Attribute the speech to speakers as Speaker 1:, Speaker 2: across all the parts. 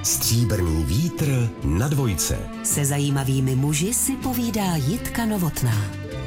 Speaker 1: Stříbrný vítr na dvojce.
Speaker 2: Se zajímavými muži si povídá Jitka Novotná.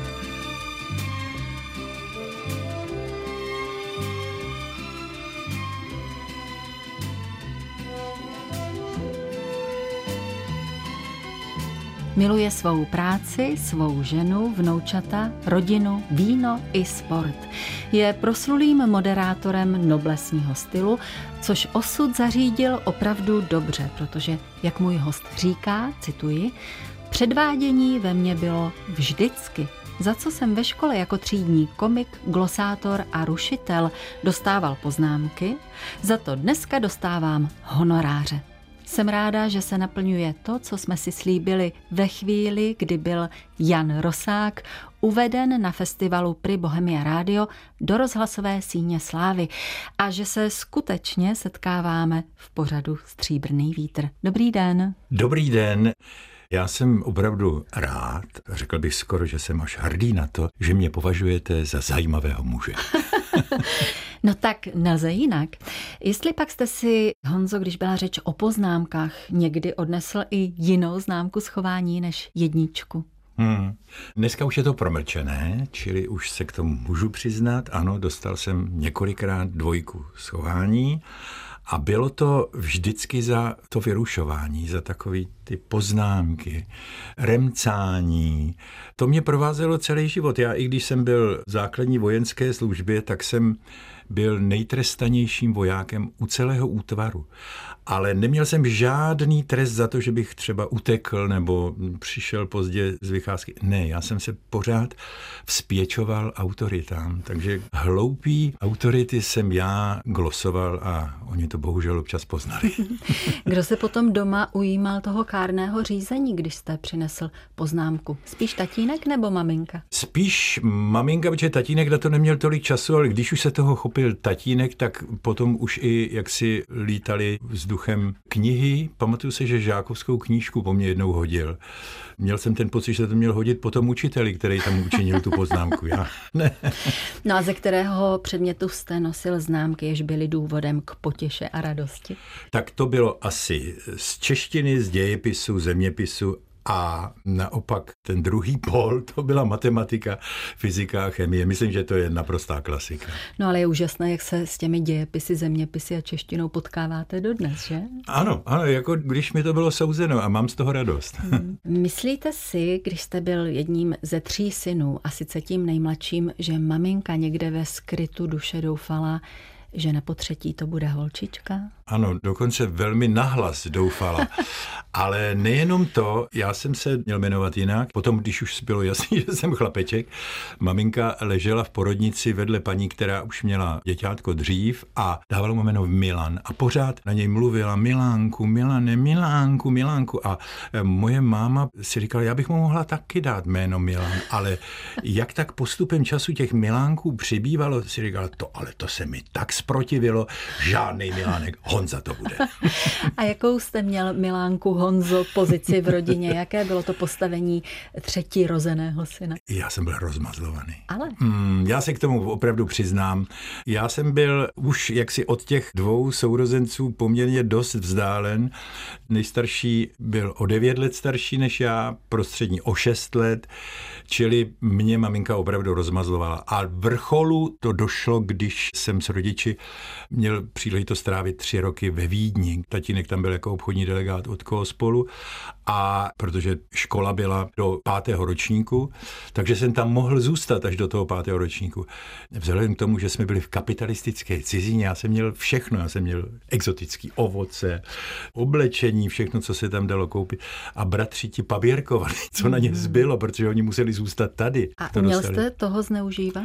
Speaker 3: Miluje svou práci, svou ženu, vnoučata, rodinu, víno i sport. Je proslulým moderátorem noblesního stylu, což osud zařídil opravdu dobře, protože, jak můj host říká, cituji, předvádění ve mně bylo vždycky. Za co jsem ve škole jako třídní komik, glosátor a rušitel dostával poznámky, za to dneska dostávám honoráře. Jsem ráda, že se naplňuje to, co jsme si slíbili ve chvíli, kdy byl Jan Rosák uveden na festivalu Pri Bohemia Radio do rozhlasové síně slávy a že se skutečně setkáváme v pořadu Stříbrný vítr. Dobrý den.
Speaker 4: Dobrý den. Já jsem opravdu rád, řekl bych skoro, že jsem až hrdý na to, že mě považujete za zajímavého muže.
Speaker 3: No tak nelze jinak. Jestli pak jste si, Honzo, když byla řeč o poznámkách, někdy odnesl i jinou známku schování než jedničku?
Speaker 4: Dneska už je to promlčené, čili už se k tomu můžu přiznat. Ano, dostal jsem několikrát 2 schování. A bylo to vždycky za to vyrušování, za takový ty poznámky, remcání. To mě provázelo celý život. Já i když jsem byl v základní vojenské službě, tak jsem byl nejtrestanějším vojákem u celého útvaru. Ale neměl jsem žádný trest za to, že bych třeba utekl nebo přišel pozdě z vycházky. Ne, já jsem se pořád vzpěčoval autoritám. Takže hloupý autority jsem já glosoval a oni to bohužel občas poznali.
Speaker 3: Kdo se potom doma ujímal toho kárného řízení, když jste přinesl poznámku? Spíš tatínek nebo maminka?
Speaker 4: Spíš maminka, protože tatínek na to neměl tolik času, ale když už se toho chopil tatínek, tak potom už i jaksi lítali vzduchem knihy. Pamatuju se, že žákovskou knížku po mně jednou hodil. Měl jsem ten pocit, že to měl hodit po tom učiteli, který tam učinil tu poznámku. Já ne.
Speaker 3: No a ze kterého předmětu jste nosil známky, jež byly důvodem k potěše a radosti?
Speaker 4: Tak to bylo asi z češtiny, z dějepisu, zeměpisu a naopak ten druhý pól, to byla matematika, fyzika a chemie. Myslím, že to je naprostá klasika.
Speaker 3: No ale je úžasné, jak se s těmi dějepisy, zeměpisy a češtinou potkáváte dodnes, že?
Speaker 4: Ano, jako když mi to bylo souzeno a mám z toho radost.
Speaker 3: Myslíte si, když jste byl jedním ze 3 synů a sice tím nejmladším, že maminka někde ve skrytu duše doufala, že na potřetí to bude holčička?
Speaker 4: Ano, dokonce velmi nahlas doufala. Ale nejenom to, já jsem se měl jmenovat jinak. Potom, když už bylo jasný, že jsem chlapeček, maminka ležela v porodnici vedle paní, která už měla děťátko dřív a dávala mu jméno Milan. A pořád na něj mluvila Milánku, Milane, Milánku, Milánku. A moje máma si říkala, já bych mu mohla taky dát jméno Milan. Ale jak tak postupem času těch Milánků přibývalo, si říkala, to se mi tak zprotivilo, žádnej Milánek, Honza to bude.
Speaker 3: A jakou jste měl, Milánku, Honzo, pozici v rodině? Jaké bylo to postavení 3. rozeného syna?
Speaker 4: Já jsem byl rozmazlovaný.
Speaker 3: Ale?
Speaker 4: Já se k tomu opravdu přiznám. Já jsem byl už jaksi od těch 2 sourozenců poměrně dost vzdálen. Nejstarší byl o 9 let starší než já, prostřední o 6 let, čili mě maminka opravdu rozmazlovala. A vrcholu to došlo, když jsem s rodiči měl příležitost strávit 3 roky ve Vídni. Tatínek tam byl jako obchodní delegát od Kospolu a protože škola byla do 5. ročníku, takže jsem tam mohl zůstat až do toho 5. ročníku. Vzhledem k tomu, že jsme byli v kapitalistické cizině, já jsem měl všechno, já jsem měl exotický ovoce, oblečení, všechno, co se tam dalo koupit. A bratři ti paběrkovali, co na ně zbylo, protože oni museli zůstat tady.
Speaker 3: A uměl jste toho zneužívat?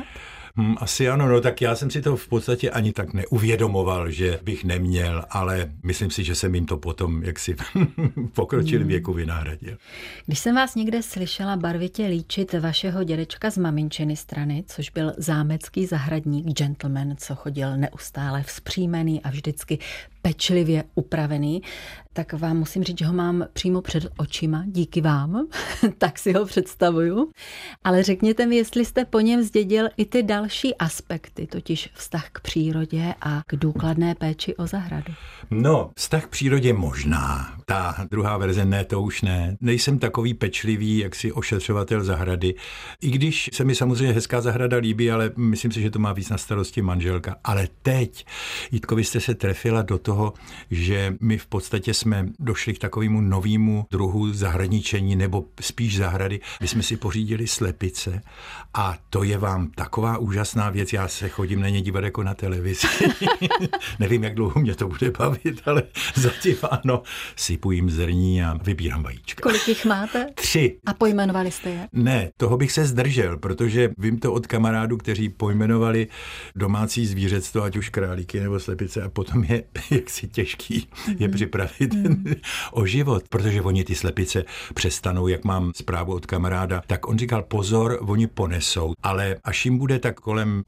Speaker 4: Asi ano, no tak já jsem si to v podstatě ani tak neuvědomoval, že bych neměl, ale myslím si, že jsem jim to potom jaksi v pokročilém věku vynahradil.
Speaker 3: Když jsem vás někde slyšela barvitě líčit vašeho dědečka z maminčiny strany, což byl zámecký zahradník, gentleman, co chodil neustále vzpřímený a vždycky pečlivě upravený, tak vám musím říct, že ho mám přímo před očima, díky vám, tak si ho představuju. Ale řekněte mi, jestli jste po něm zdědil i ty další aspekty, totiž vztah k přírodě a k důkladné péči o zahradu.
Speaker 4: No, vztah k přírodě možná. Ta druhá verze ne, to už ne. Nejsem takový pečlivý, jaksi ošetřovatel zahrady. I když se mi samozřejmě hezká zahrada líbí, ale myslím si, že to má víc na starosti manželka. Ale teď, Jitko, vy jste se trefila do toho, že my v podstatě jsme došli k takovému novému druhu zahradničení, nebo spíš zahrady. My jsme si pořídili slepice a to je vám taková úžasná věc. Já se chodím na ně dívat jako na televizi. Nevím, jak dlouho mě to bude bavit, ale zatím ano, sypu jim zrní a vybírám vajíčka.
Speaker 3: Kolik jich máte?
Speaker 4: 3.
Speaker 3: A pojmenovali jste je?
Speaker 4: Ne, toho bych se zdržel, protože vím to od kamarádů, kteří pojmenovali domácí zvířectvo, ať už králíky nebo slepice, a potom je jaksi těžký je připravit o život, protože oni ty slepice přestanou, jak mám zprávu od kamaráda, tak on říkal pozor, oni ponesou, ale až jim bude tak kolem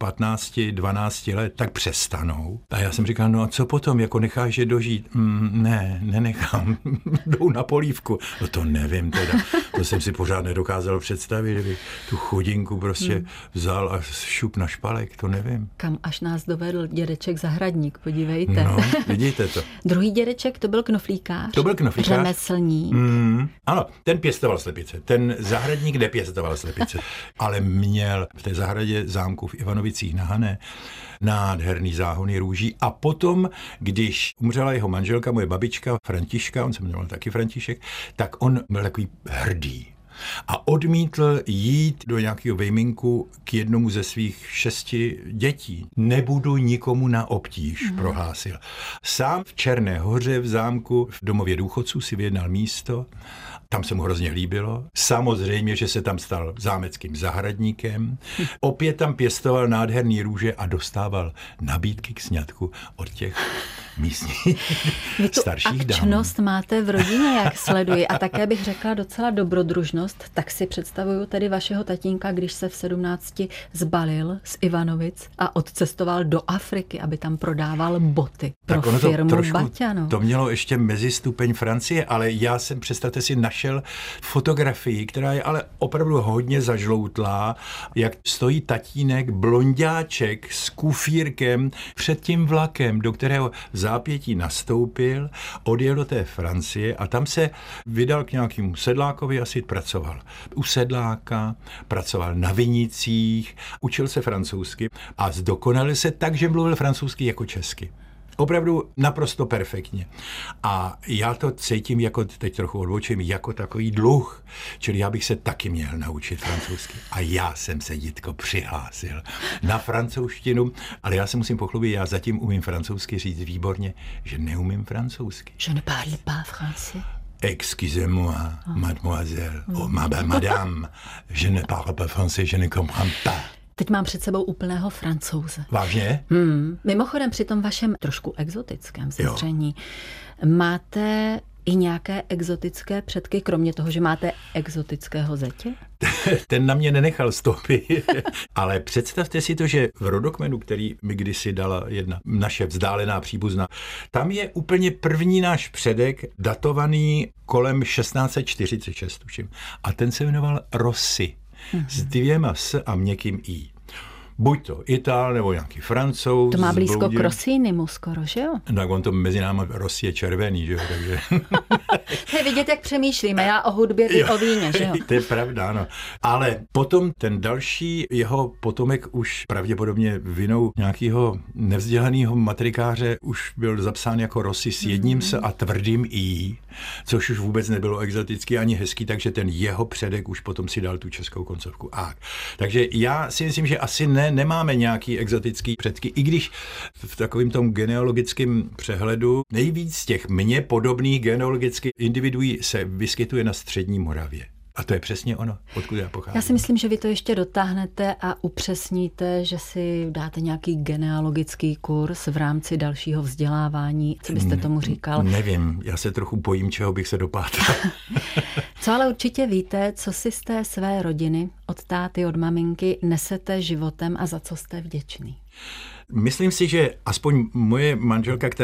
Speaker 4: 15-12 let, tak přestanou. A já jsem říkal, no a co potom, jako necháš je dožít? Ne, nenechám, jdou na polívku. No to nevím teda, to jsem si pořád nedokázal představit, že bych tu chudinku prostě vzal a šup na špalek, to nevím.
Speaker 3: Kam až nás dovedl dědeček zahradník, podívejte.
Speaker 4: No, vidíte to.
Speaker 3: Druhý dědeček, to byl knoflíkář.
Speaker 4: To byl knoflíkář.
Speaker 3: Řemeslník.
Speaker 4: Ano, ten pěstoval slepice. Ten zahradník nepěstoval slepice, ale měl v té zahradě zámku v Ivanovicích na Hané nádherný záhony růží. A potom, když umřela jeho manželka, moje babička Františka, on se jmenoval taky František, tak on byl takový hrdý. A odmítl jít do nějakého vejminku k jednomu ze svých 6 dětí. Nebudu nikomu na obtíž, prohlásil. Sám v Černé Hoře v zámku v domově důchodců si vyjednal místo. Tam se mu hrozně líbilo. Samozřejmě, že se tam stal zámeckým zahradníkem. Opět tam pěstoval nádherný růže a dostával nabídky k sňatku od těch místních starších dám.
Speaker 3: Akčnost máte v rodině, jak sleduji. A také bych řekla docela dobrodružnost. Tak si představuju tedy vašeho tatínka, když se v 17 zbalil z Ivanovic a odcestoval do Afriky, aby tam prodával boty pro firmu Baťa.
Speaker 4: To mělo ještě mezistupeň Francie, ale já jsem, představte si, našel fotografii, která je ale opravdu hodně zažloutlá, jak stojí tatínek, blonďáček s kufírkem před tím vlakem, do kterého zápětí nastoupil, odjel do té Francie a tam se vydal k nějakému sedlákovi, asi pracoval u sedláka, pracoval na vinicích, učil se francouzsky a zdokonalil se tak, že mluvil francouzsky jako česky. Opravdu naprosto perfektně. A já to cítím, jako teď trochu odbočím, jako takový dluh. Čili já bych se taky měl naučit francouzsky. A já jsem se, Jitko, přihlásil na francouzštinu, ale já se musím pochlubit, já zatím umím francouzsky říct výborně, že neumím francouzsky.
Speaker 3: Je ne parle pas français.
Speaker 4: Excusez-moi, mademoiselle, madame, je ne parle pas français, je ne comprends pas.
Speaker 3: Teď mám před sebou úplného Francouze.
Speaker 4: Vážně?
Speaker 3: Mimochodem při tom vašem trošku exotickém zření máte i nějaké exotické předky, kromě toho, že máte exotického zetě?
Speaker 4: Ten na mě nenechal stopy, ale představte si to, že v rodokmenu, který mi kdysi dala jedna naše vzdálená příbuzná, tam je úplně první náš předek datovaný kolem 1646, tuším. A ten se jmenoval Rossi. S 2 s a měkkým i. Buď to Itál, nebo nějaký Francouz.
Speaker 3: To má blízko k Rossinimu skoro, že jo?
Speaker 4: Tak on to mezi námi Rossi je červený, že jo, takže...
Speaker 3: Hej, vidět, jak přemýšlíme, já o hudbě, vy o víně, že jo?
Speaker 4: To je pravda, ano. Ale potom ten další jeho potomek už pravděpodobně vinou nějakého nevzdělaného matrikáře už byl zapsán jako Rossi s jedním s a tvrdým i, což už vůbec nebylo exotický ani hezký, takže ten jeho předek už potom si dal tu českou koncovku A. Takže já si myslím, že asi nemáme nějaký exotický předky, i když v takovém tom genealogickém přehledu nejvíc z těch mně podobných genealogických individuí se vyskytuje na střední Moravě. A to je přesně ono, odkud já pocházím.
Speaker 3: Já si myslím, že vy to ještě dotáhnete a upřesníte, že si dáte nějaký genealogický kurz v rámci dalšího vzdělávání. Co byste tomu říkal?
Speaker 4: Nevím, já se trochu bojím, čeho bych se dopátral.
Speaker 3: Co ale určitě víte, co si z té své rodiny, od táty, od maminky, nesete životem a za co jste vděčný?
Speaker 4: Myslím si, že aspoň moje manželka, která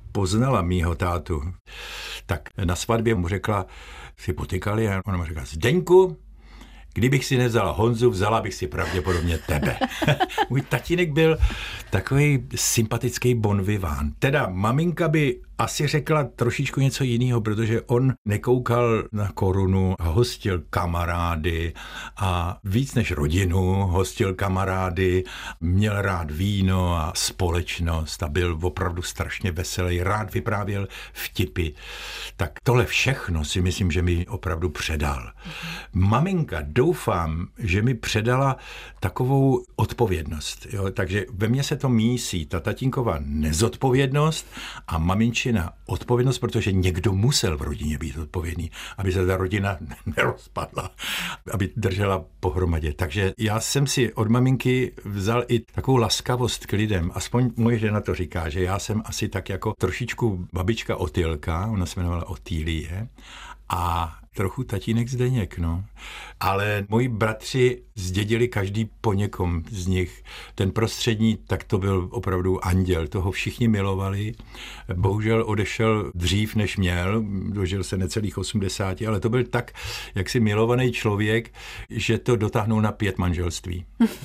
Speaker 4: poznala mýho tátu, tak na svatbě mu řekla, si potykali a ona mu řekla, Zdeňku, kdybych si nevzala Honzu, vzala bych si pravděpodobně tebe. Můj tatínek byl takový sympatický bon vivant. Teda maminka by asi řekla trošičku něco jiného, protože on nekoukal na korunu a hostil kamarády a víc než rodinu hostil kamarády, měl rád víno a společnost a byl opravdu strašně veselý, rád vyprávěl vtipy. Tak tohle všechno si myslím, že mi opravdu předal. Maminka, doufám, že mi předala takovou odpovědnost. Jo? Takže ve mně se to mísí, ta tatínková nezodpovědnost a maminčina odpovědnost, protože někdo musel v rodině být odpovědný, aby se ta rodina nerozpadla, aby držela pohromadě. Takže já jsem si od maminky vzal i takovou laskavost k lidem. Aspoň moje žena to říká, že já jsem asi tak jako trošičku babička Otýlka, ona se jmenovala Otýlie, a trochu tatínek Zdeněk, no. Ale moji bratři zdědili každý po někom z nich. Ten prostřední, tak to byl opravdu anděl, toho všichni milovali. Bohužel odešel dřív, než měl, dožil se necelých 80, ale to byl tak jaksi milovaný člověk, že to dotáhnul na 5 manželství.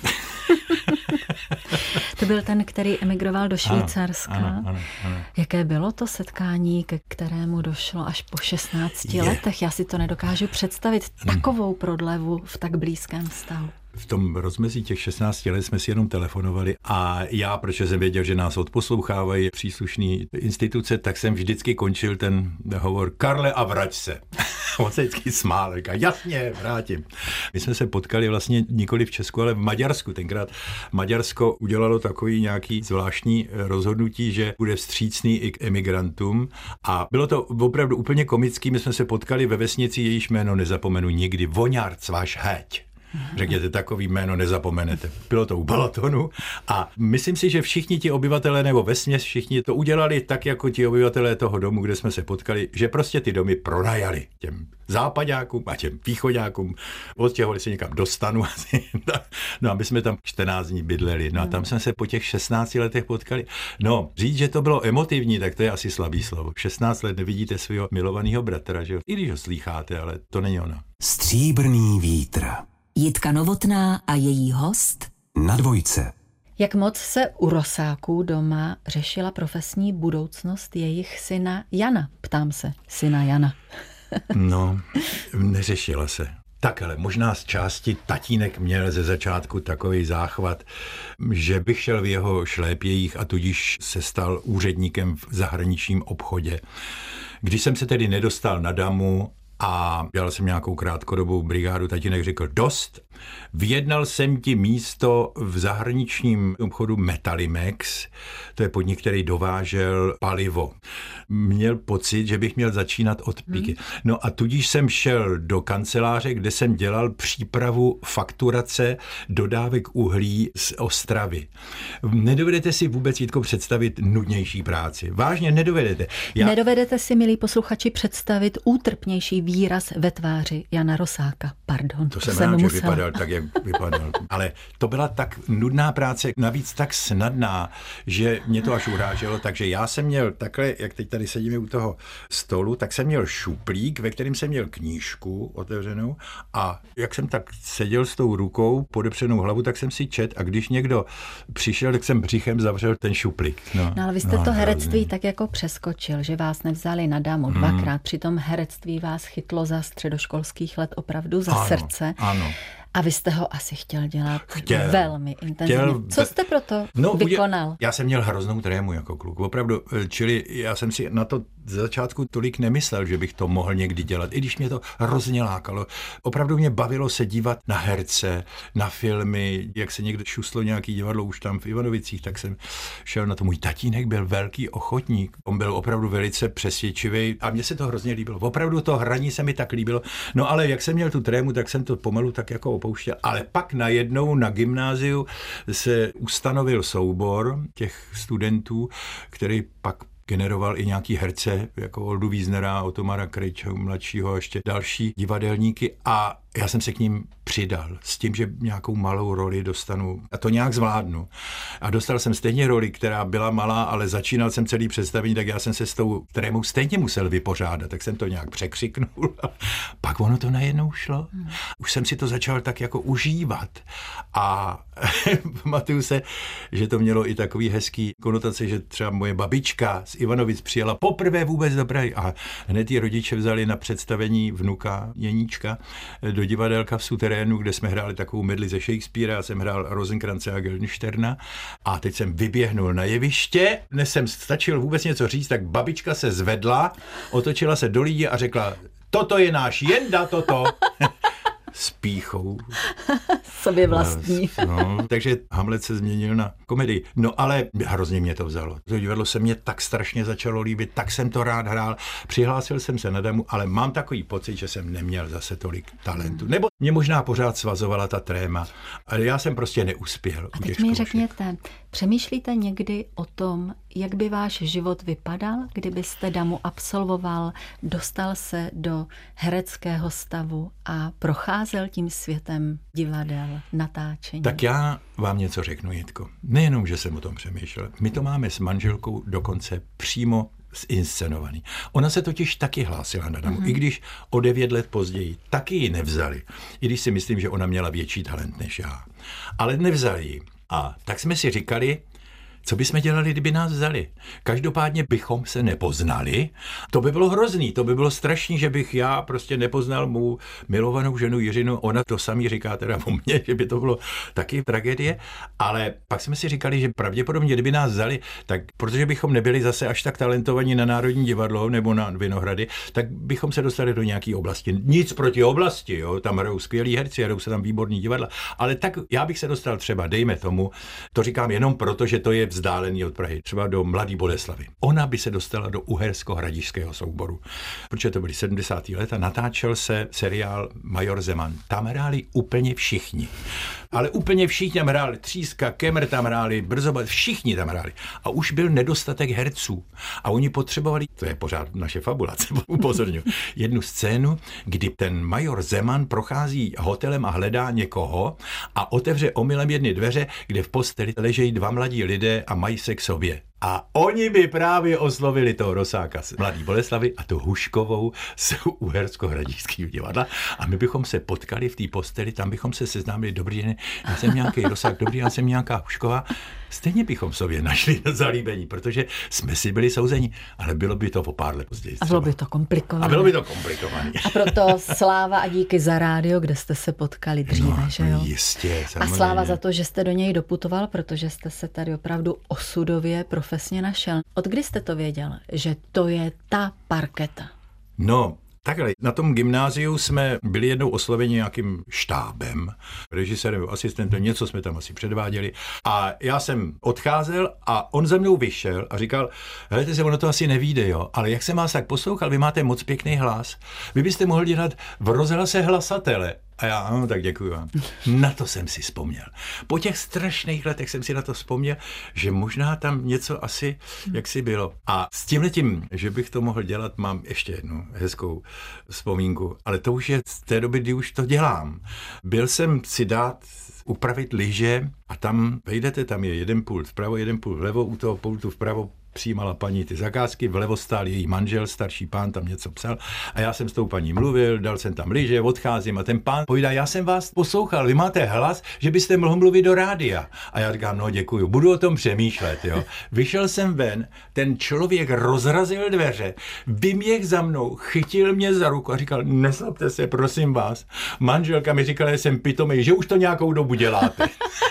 Speaker 3: To byl ten, který emigroval do Švýcarska.
Speaker 4: Ano.
Speaker 3: Jaké bylo to setkání, ke kterému došlo až po 16 letech? Já si to nedokážu představit, takovou prodlevu v tak blízkém vztahu.
Speaker 4: V tom rozmezí těch 16 let jsme si jenom telefonovali a já, protože jsem věděl, že nás odposlouchávají příslušné instituce, tak jsem vždycky končil ten hovor Karle a vrať se. On se vždycky smál, říká, jasně, vrátím. My jsme se potkali vlastně nikoli v Česku, ale v Maďarsku. Tenkrát Maďarsko udělalo takový nějaký zvláštní rozhodnutí, že bude vstřícný i k emigrantům a bylo to opravdu úplně komický. My jsme se potkali ve vesnici, jejíž jméno nezapomenu nikdy, Voňárc váš heď. Řekněte, takový jméno nezapomenete. Bylo to u Balatonu a myslím si, že všichni ti obyvatelé, nebo vesměs všichni to udělali tak, jako ti obyvatelé toho domu, kde jsme se potkali, že prostě ty domy pronajali těm zápaďákům a těm výchoďákům. Odstěhovali se někam do stanu, no aby jsme tam 14 dní bydleli. No a tam jsme se po těch 16 letech potkali. No, říct, že to bylo emotivní, tak to je asi slabý slovo. 16 let nevidíte svého milovaného bratra, že jo? I když ho slýcháte, ale to není ono.
Speaker 1: Stříbrný vítr.
Speaker 2: Jitka Novotná a její host
Speaker 1: Na dvojce.
Speaker 3: Jak moc se u Rosáků doma řešila profesní budoucnost jejich syna Jana? Ptám se, syna Jana.
Speaker 4: No, neřešila se. Tak, ale možná z části tatínek měl ze začátku takový záchvat, že bych šel v jeho šlépějích a tudíž se stal úředníkem v zahraničním obchodě. Když jsem se tedy nedostal na damu a dělal jsem nějakou krátkodobou brigádu, tatínek řekl dost, vyjednal jsem ti místo v zahraničním obchodu Metalimex, to je podnik, který dovážel palivo. Měl pocit, že bych měl začínat od píky. No a tudíž jsem šel do kanceláře, kde jsem dělal přípravu fakturace dodávek uhlí z Ostravy. Nedovedete si vůbec, Jitko, představit nudnější práci. Vážně nedovedete.
Speaker 3: Nedovedete si, milí posluchači, představit útrpnější výraz ve tváři Jana Rosáka. Pardon,
Speaker 4: to jsem rád, že vypadal tak, jak vypadal. Ale to byla tak nudná práce, navíc tak snadná, že mě to až uráželo. Takže já jsem měl takhle, jak teď tady sedíme u toho stolu, tak jsem měl šuplík, ve kterém jsem měl knížku otevřenou a jak jsem tak seděl s tou rukou, podepřenou hlavu, tak jsem si čet a když někdo přišel, tak jsem břichem zavřel ten šuplík. No
Speaker 3: ale vy jste to herectví tak jako přeskočil, že vás nevzali na damu dvakrát, přitom herectví vás chytlo za středoškolských let opravdu za srdce.
Speaker 4: Ano.
Speaker 3: A vy jste ho asi chtěl dělat velmi intenzivně. Co jste proto vykonal?
Speaker 4: Já jsem měl hroznou trému jako kluk, opravdu. Čili já jsem si na to ze začátku tolik nemyslel, že bych to mohl někdy dělat, i když mě to hrozně lákalo. Opravdu mě bavilo se dívat na herce, na filmy, jak se někde šuslo nějaký divadlo už tam v Ivanovicích, tak jsem šel na to. Můj tatínek byl velký ochotník, on byl opravdu velice přesvědčivý a mně se to hrozně líbilo. Opravdu to hraní se mi tak líbilo. No ale jak jsem měl tu trému, tak jsem to pomalu tak jako opouštěl. Ale pak najednou na gymnáziu se ustanovil soubor těch studentů, který pak generoval i nějaký herce, jako Oldu Wiesnera, Otomara Krejča, mladšího a ještě další divadelníky a já jsem se k ním přidal s tím, že nějakou malou roli dostanu a to nějak zvládnu. a dostal jsem stejně roli, která byla malá, ale začínal jsem celý představení, tak já jsem se s tou trémou stejně musel vypořádat, tak jsem to nějak překřiknul. Pak ono to najednou šlo. Už jsem si to začal tak jako užívat. A pamatuju se, že to mělo i takový hezký konotace, že třeba moje babička z Ivanovic přijela poprvé vůbec do Prahy a hned ji rodiče vzali na představení vnuka Jeníčka do divadelka v suterénu, kde jsme hráli takovou medli ze Shakespearea, já jsem hrál Rosenkrantze a Guildensterna a teď jsem vyběhnul na jeviště, než jsem stačil vůbec něco říct, tak babička se zvedla, otočila se do lidí a řekla: toto je náš Jenda, toto. S pýchou.
Speaker 3: Sobě vlastní.
Speaker 4: No, takže Hamlet se změnil na komedii. No ale hrozně mě to vzalo. To divadlo se mě tak strašně začalo líbit, tak jsem to rád hrál. Přihlásil jsem se na damu, ale mám takový pocit, že jsem neměl zase tolik talentu. Nebo mě možná pořád svazovala ta tréma, ale já jsem prostě neuspěl.
Speaker 3: A teď mi řekněte, přemýšlíte někdy o tom, jak by váš život vypadal, kdybyste damu absolvoval, dostal se do hereckého stavu a procházel tím světem divadel, natáčení?
Speaker 4: Tak já vám něco řeknu, Jitko. Nejenom, že jsem o tom přemýšlel. My to máme s manželkou dokonce přímo zinscenovaný. Ona se totiž taky hlásila na damu, i když o 9 let později taky ji nevzali. I když si myslím, že ona měla větší talent než já. Ale nevzali ji. A tak jsme si říkali, co bychom dělali, kdyby nás vzali? Každopádně bychom se nepoznali. To by bylo hrozný, to by bylo strašný, že bych já prostě nepoznal mou milovanou ženu Jiřinu. Ona to samý říká teda o mně, že by to bylo taky tragédie. Ale pak jsme si říkali, že pravděpodobně, kdyby nás vzali, tak protože bychom nebyli zase až tak talentovaní na Národní divadlo nebo na Vinohrady, tak bychom se dostali do nějaké oblasti. Nic proti oblasti, jo? Tam hrajou skvělí herci, hrajou se tam výborní divadla. Ale tak já bych se dostal třeba, dejme tomu, to říkám jenom proto, že to je vzdálený od Prahy, třeba do Mladé Boleslavi. Ona by se dostala do Uhersko-Hradišského souboru, protože to byly 70. let a natáčel se seriál Major Zeman. Tam hráli úplně všichni. Ale úplně všichni tam hráli. Tříska, Kemr tam hráli, Brzoba, všichni tam hráli. A už byl nedostatek herců. A oni potřebovali, to je pořád naše fabulace, upozorňuji, jednu scénu, kdy ten major Zeman prochází hotelem a hledá někoho a otevře omylem jedny dveře, kde v posteli ležejí 2 mladí lidé a mají se k sobě. A oni by právě oslovili toho Rosáka z Mladé Boleslavy a tu Huškovou z Uhersko-Hradišského divadla a my bychom se potkali v té posteli, tam bychom se seznámili, dobrý den, já jsem nějaký Rosák, dobrý, já jsem nějaká Hušková. Stejně bychom sobě našli zalíbení, protože jsme si byli souzeni, ale bylo by to o pár let později.
Speaker 3: A bylo by to komplikované.
Speaker 4: A bylo by to komplikované.
Speaker 3: A proto sláva a díky za rádio, kde jste se potkali dříve,
Speaker 4: no,
Speaker 3: že jo?
Speaker 4: Jistě, samozřejmě.
Speaker 3: A sláva za to, že jste do něj doputoval, protože jste se tady opravdu osudově profesně našel. Od kdy jste to věděl, že to je ta parketa?
Speaker 4: No, takhle, na tom gymnáziu jsme byli jednou osloveni nějakým štábem, režisérem, asistentem, něco jsme tam asi předváděli a já jsem odcházel a on za mnou vyšel a říkal, helejte se, ono to asi nevíde, jo, ale jak jsem vás tak poslouchal, vy máte moc pěkný hlas, vy byste mohli dělat v rozhlase hlasatele. A já, no, tak děkuji vám. Na to jsem si vzpomněl. Po těch strašných letech jsem si na to vzpomněl, že možná tam něco asi jaksi bylo. A s tímhletím, že bych to mohl dělat, mám ještě jednu hezkou vzpomínku. Ale to už je z té doby, kdy už to dělám. Byl jsem si dát upravit lyže a tam vejdete, tam je jeden pult vpravo, jeden pult vlevo, u toho pultu vpravo přijímala paní ty zakázky, vlevo stál její manžel, starší pán, tam něco psal a já jsem s tou paní mluvil, dal jsem tam lyže, odcházím a ten pán povídá, já jsem vás poslouchal, vy máte hlas, že byste mohl mluvit do rádia. A já říkám, no děkuju, budu o tom přemýšlet, jo. Vyšel jsem ven, ten člověk rozrazil dveře, vyměch za mnou, chytil mě za ruku a říkal, nezlobte se, prosím vás. Manželka mi říkala, že jsem pitomej, že už to nějakou dobu děláte.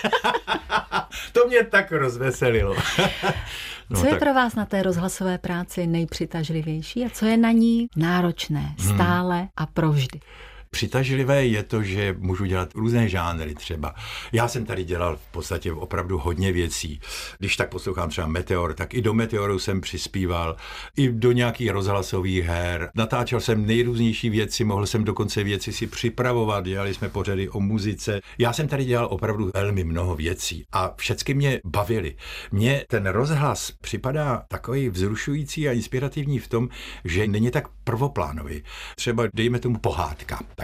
Speaker 4: To mě tak rozveselilo. No,
Speaker 3: co je pro vás na té rozhlasové práci nejpřitažlivější a co je na ní náročné, stále a provždy?
Speaker 4: Přitažlivé je to, že můžu dělat různé žánry třeba. Já jsem tady dělal v podstatě opravdu hodně věcí. Když tak poslouchám třeba Meteor, tak i do Meteoru jsem přispíval, i do nějakých rozhlasových her. Natáčel jsem nejrůznější věci, mohl jsem dokonce věci si připravovat, dělali jsme pořady o muzice. Já jsem tady dělal opravdu velmi mnoho věcí a všechny mě bavily. Mně ten rozhlas připadá takový vzrušující a inspirativní v tom, že není tak prvoplánový. Třeba dejme tomu pohádka.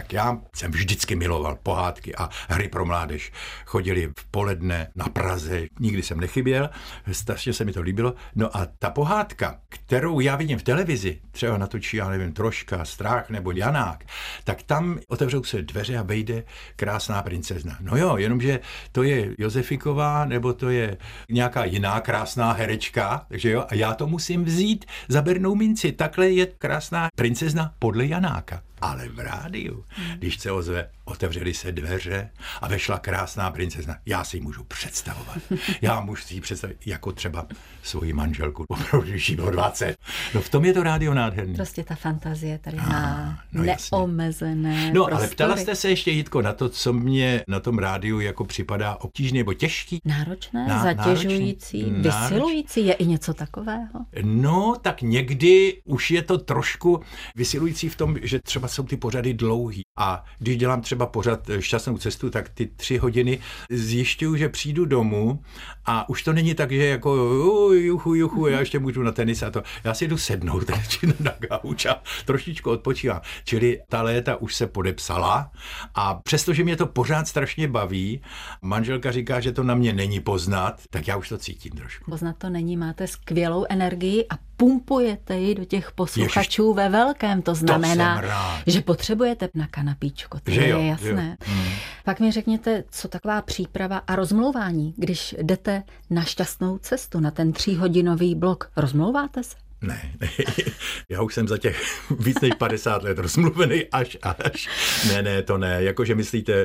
Speaker 4: Tak já jsem vždycky miloval pohádky a hry pro mládež. Chodili v poledne na Praze, nikdy jsem nechyběl, strašně se mi to líbilo. No a ta pohádka, kterou já vidím v televizi, třeba natočí, já nevím, Troška, Strach nebo Janák, tak tam otevřou se dveře a vejde krásná princezna. No jo, jenomže to je Josefiková, nebo to je nějaká jiná krásná herečka, takže jo, a já to musím vzít za bernou minci. Takhle je krásná princezna podle Janáka. Ale v rádiu, když se ozve, otevřely se dveře a vešla krásná princezna. Já si ji můžu představovat. Já můžu si ji představit jako třeba svoji manželku, opravdu, když jí bylo 20. No v tom je to rádio nádherný.
Speaker 3: Prostě ta fantazie tady má neomezené
Speaker 4: No,
Speaker 3: prostory.
Speaker 4: ale ptala jste se ještě, Jitko, na to, co mě na tom rádiu jako připadá obtížné nebo těžký?
Speaker 3: Náročné, zatěžující, vysilující, je i něco takového?
Speaker 4: No, tak někdy už je to trošku vysilující v tom, že třeba jsou ty pořady dlouhý. A když dělám třeba pořad Šťastnou cestu, tak ty 3 hodiny zjišťuju, že přijdu domů a už to není tak, že jako juchu, já ještě můžu na tenis a to. Já si jdu sednout na gauč a trošičku odpočívám. Čili ta léta už se podepsala a přestože mě to pořád strašně baví, manželka říká, že to na mě není poznat, tak já už to cítím trošku.
Speaker 3: Poznat to není, máte skvělou energii a pumpujete ji do těch posluchačů ve velkém. To znamená, že potřebujete na kanapíčko. To je jasné. Pak mi řekněte, co taková příprava a rozmlouvání, když jdete na Šťastnou cestu, na ten 3hodinový blok. Rozmlouváte se?
Speaker 4: Ne, já už jsem za těch víc než 50 let rozmluvený až. Ne, to ne. Jakože myslíte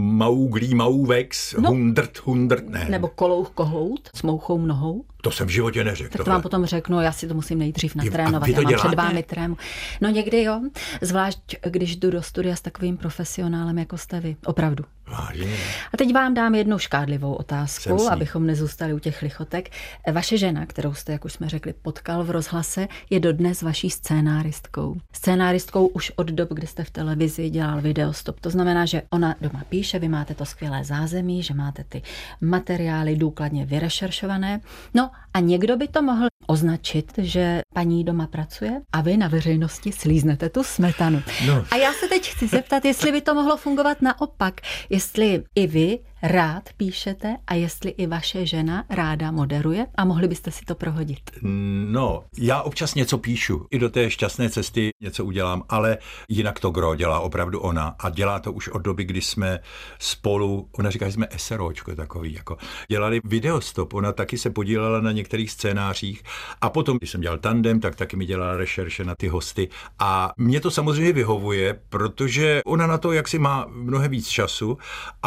Speaker 4: Mauvex, 100, ne.
Speaker 3: Nebo kolouch kohout s mouchou nohou?
Speaker 4: To jsem v životě neřekl.
Speaker 3: Tak to vám potom řeknu, já si to musím nejdřív natrénovat. Já mám před vámi trému. No někdy jo, zvlášť když jdu do studia s takovým profesionálem, jako jste vy. Opravdu.
Speaker 4: Vážně.
Speaker 3: A teď vám dám jednu škádlivou otázku, abychom nezůstali u těch lichotek. Vaše žena, kterou jste, jak už jsme řekli, potkal v rozhlase, je dodnes vaší scénáristkou. Scénáristkou už od dob, kdy jste v televizi dělal videostop. To znamená, že ona doma píše, vy máte to skvělé zázemí, že máte ty materiály důkladně vyrešeršované. No a někdo by to mohl označit, že paní doma pracuje a vy na veřejnosti slíznete tu smetanu. No. A já se teď chci zeptat, jestli by to mohlo fungovat naopak. Jestli i vy rád píšete a jestli i vaše žena ráda moderuje a mohli byste si to prohodit.
Speaker 4: No, já občas něco píšu. I do té Šťastné cesty něco udělám, ale jinak to gro dělá opravdu ona a dělá to už od doby, kdy jsme spolu, ona říká, že jsme SROčko takový, jako dělali videostop, ona taky se podílela na některých scénářích a potom, když jsem dělal tandem, tak taky mi dělala rešerše na ty hosty a mě to samozřejmě vyhovuje, protože ona na to jaksi má mnohem víc času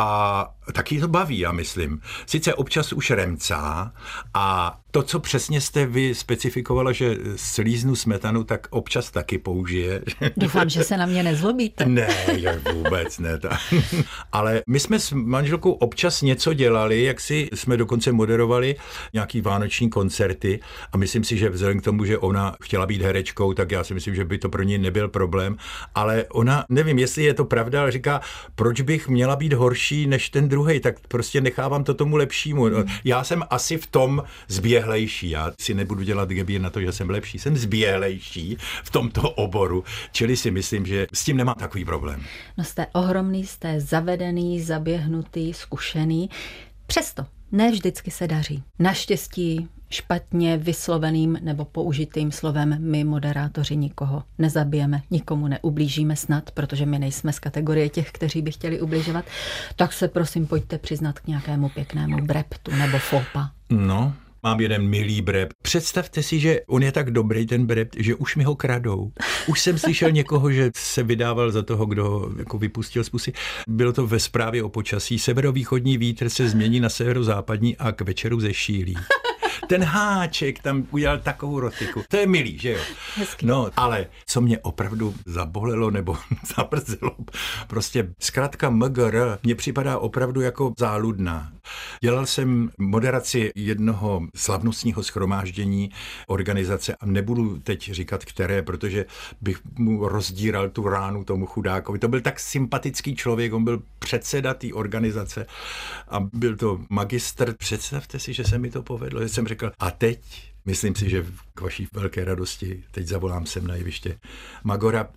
Speaker 4: a taky to baví, já myslím. Sice občas už remcá a to, co přesně jste vy specifikovala, že slíznu smetanu, tak občas taky použije.
Speaker 3: Doufám, že se na mě nezlobíte.
Speaker 4: Ne, vůbec ne. Ale my jsme s manželkou občas něco dělali, jak si jsme dokonce moderovali nějaký vánoční koncerty a myslím si, že vzhledem k tomu, že ona chtěla být herečkou, tak já si myslím, že by to pro ní nebyl problém, ale ona, nevím, jestli je to pravda, ale říká, proč bych měla být horší než ten druhej, tak prostě nechávám to tomu lepšímu. Já jsem asi v tom zběhlejší, já si nebudu dělat gebír na to, že jsem lepší, jsem zběhlejší v tomto oboru, čili si myslím, že s tím nemám takový problém.
Speaker 3: No jste ohromný, jste zavedený, zaběhnutý, zkušený, přesto ne vždycky se daří. Naštěstí špatně vysloveným nebo použitým slovem my moderátoři nikoho nezabijeme, nikomu neublížíme snad, protože my nejsme z kategorie těch, kteří by chtěli ubližovat, tak se prosím pojďte přiznat k nějakému pěknému breptu nebo fópa.
Speaker 4: No, mám jeden milý brept. Představte si, že on je tak dobrý, ten brept, že už mi ho kradou. Už jsem slyšel někoho, že se vydával za toho, kdo ho jako vypustil z pusy. Bylo to ve zprávě o počasí. Severovýchodní vítr se změní na severozápadní a k večeru zešílí. Ten háček tam udělal takovou rotiku. To je milý, že jo?
Speaker 3: Hezky.
Speaker 4: No, ale co mě opravdu zabolelo nebo zamrzelo, prostě zkrátka MGR mě připadá opravdu jako záludná. Dělal jsem moderaci jednoho slavnostního shromáždění organizace a nebudu teď říkat které, protože bych mu rozdíral tu ránu tomu chudákovi. To byl tak sympatický člověk, on byl předseda té organizace a byl to magistr. Představte si, že se mi to povedlo, že jsem řekl, řekl, a teď, myslím si, že k vaší velké radosti, teď zavolám sem na jeviště Magora,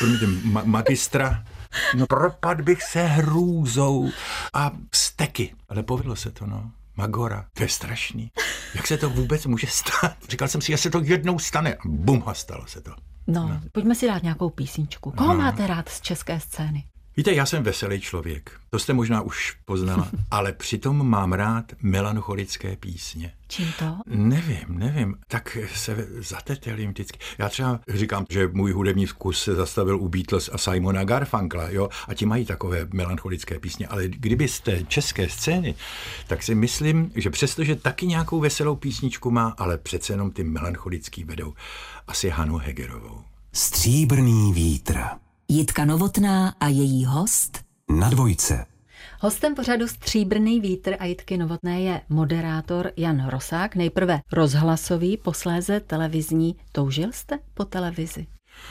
Speaker 4: magistra, no propad bych se hrůzou a steky, ale povedlo se to, no. Magora, to je strašný. Jak se to vůbec může stát? Říkal jsem si, že se to jednou stane. A bum, a stalo se to.
Speaker 3: No, pojďme si dát nějakou písničku. Koho máte rád z české scény?
Speaker 4: Víte, já jsem veselý člověk. To jste možná už poznala. Ale přitom mám rád melancholické písně.
Speaker 3: Čím to?
Speaker 4: Nevím. Tak se zatetelím vždycky. Já třeba říkám, že můj hudební vkus se zastavil u Beatles a Simona Garfunkla, jo, a ti mají takové melancholické písně, ale kdybyste české scény, tak si myslím, že přestože taky nějakou veselou písničku má, ale přece jenom ty melancholický vedou asi Hanu Hegerovou.
Speaker 1: Stříbrný vítr.
Speaker 2: Jitka Novotná a její host
Speaker 1: Na dvojce.
Speaker 3: Hostem pořadu Stříbrný vítr a Jitky Novotné je moderátor Jan Rosák, nejprve rozhlasový, posléze televizní. Toužil jste po televizi?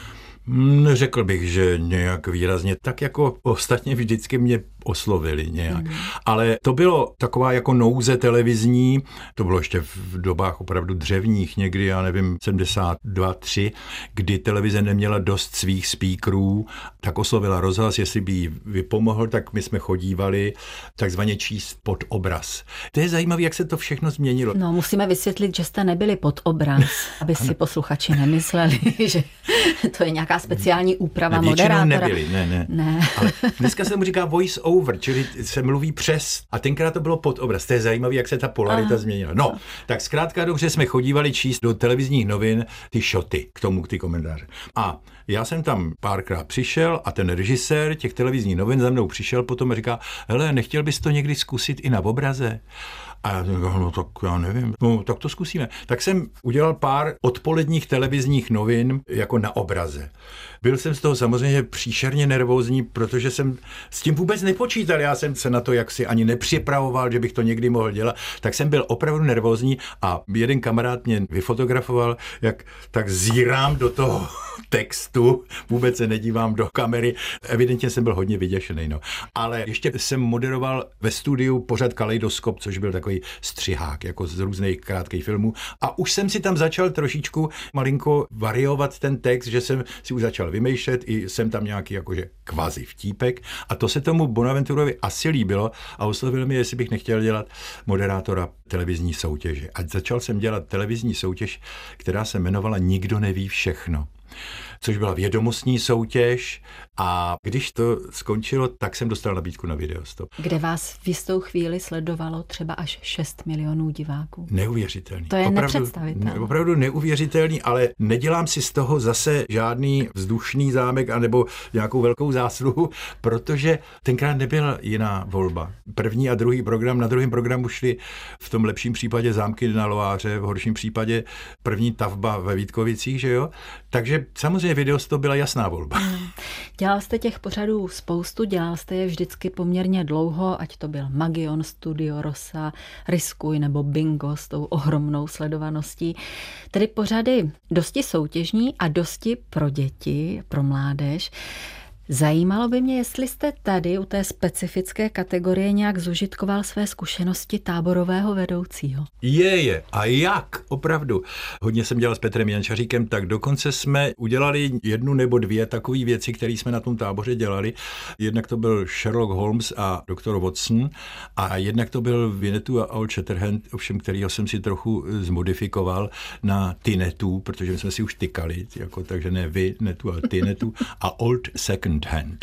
Speaker 4: Neřekl bych, že nějak výrazně, tak jako ostatně vždycky mě oslovili nějak. Ale to bylo taková jako nouze televizní, to bylo ještě v dobách opravdu dřevních, někdy, já nevím, 72, 3, kdy televize neměla dost svých speakerů, tak oslovila rozhlas, jestli by jí vypomohl, tak my jsme chodívali takzvaně číst pod obraz. To je zajímavé, jak se to všechno změnilo.
Speaker 3: No, musíme vysvětlit, že jste nebyli pod obraz, aby si posluchači nemysleli, že to je nějaká speciální úprava moderátora.
Speaker 4: Nebyli, ne. Ale dneska se mu říká voice over, čili se mluví přes. A tenkrát to bylo pod obraz. To je zajímavé, jak se ta polarita změnila. No, tak zkrátka dobře jsme chodívali číst do televizních novin ty šoty, k tomu ty komentáře. A já jsem tam párkrát přišel a ten režisér těch televizních novin za mnou přišel potom a říká, hele, nechtěl bys to někdy zkusit i na obraze? A já říkal, no tak já nevím, no tak to zkusíme. Tak jsem udělal pár odpoledních televizních novin jako na obraze. Byl jsem z toho samozřejmě příšerně nervózní, protože jsem s tím vůbec nepočítal. Já jsem se na to jaksi ani nepřipravoval, že bych to někdy mohl dělat. Tak jsem byl opravdu nervózní a jeden kamarád mě vyfotografoval, jak tak zírám do toho textu, vůbec se nedívám do kamery. Evidentně jsem byl hodně vyděšený. No. Ale ještě jsem moderoval ve studiu pořad Kaleidoskop, což byl takový střihák, jako z různých krátkých filmů. A už jsem si tam začal trošičku malinko variovat ten text, že jsem si už začal vymýšlet, i jsem tam nějaký jakože kvazi vtípek. A to se tomu Bonaventurovi asi líbilo a oslovil mě, jestli bych nechtěl dělat moderátora televizní soutěže. A začal jsem dělat televizní soutěž, která se jmenovala Nikdo neví všechno, což byla vědomostní soutěž a když to skončilo, tak jsem dostal nabídku na Videostop.
Speaker 3: Kde vás v jistou chvíli sledovalo třeba až 6 milionů diváků.
Speaker 4: Neuvěřitelný.
Speaker 3: To je nepředstavitelné.
Speaker 4: Opravdu neuvěřitelný, ale nedělám si z toho zase žádný vzdušný zámek anebo nějakou velkou zásluhu, protože tenkrát nebyla jiná volba. První a druhý program, na druhém programu šli v tom lepším případě Zámky na Loáře, v horším případě první Tavba ve Vítkovicích, že jo? Takže samozřejmě Videostop byla jasná volba.
Speaker 3: Dělal jste těch pořadů spoustu, dělal jste je vždycky poměrně dlouho, ať to byl Magion, Studio Rosa, Riskuj nebo Bingo s tou ohromnou sledovaností. Tedy pořady dosti soutěžní a dosti pro děti, pro mládež. Zajímalo by mě, jestli jste tady u té specifické kategorie nějak zužitkoval své zkušenosti táborového vedoucího.
Speaker 4: Je. A jak? Opravdu. Hodně jsem dělal s Petrem Jančaříkem, tak dokonce jsme udělali 1 nebo 2 takové věci, které jsme na tom táboře dělali. Jednak to byl Sherlock Holmes a doktor Watson a jednak to byl Winnetou a Old Shatterhand, ovšem kterýho jsem si trochu zmodifikoval na Tinetu, protože jsme si už tykali, jako, takže ne Winnetou, ale Tinetu a Old Second Hand.